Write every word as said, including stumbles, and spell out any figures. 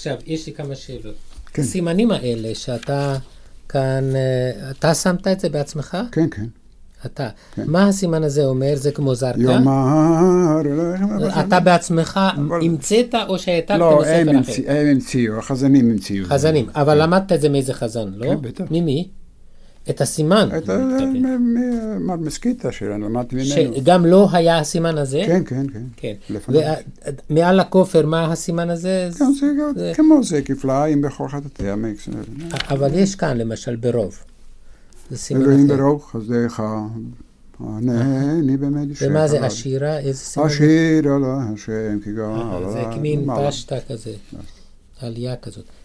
עכשיו, יש לי כמה שאלות. כן. הסימנים האלה שאתה כאן, אתה שמת את זה בעצמך? כן, כן. אתה. כן. מה הסימן הזה אומר? זה כמו זרקה? יאמר... אתה בעצמך המצאת או שהעתקת לא, בספר הם אחר? המציא- הם המציאו, החזנים המציאו. חזנים. אבל למדת את זה מאיזה חזן, לא? כן, בטח. ממי? את הסימן. את ה- מר מסקיטה שלנו, למדתי ממנו. שגם לא היה הסימן הזה? כן, כן, כן. כן. לפניו. ומעל הכופר, מה הסימן הזה? גם זה זה- כמו זה, כפליים בכל חטאתי המקס. אבל יש כאן, למשל, ברוב. זה סימן אלוהים אחר. ברוב חסדיך, ענני במדישך. ומה זה עשירה? איזה סימן? זה? עשיר על השם כי גאל. זה כמין פשטה כזה. עלייה כזאת.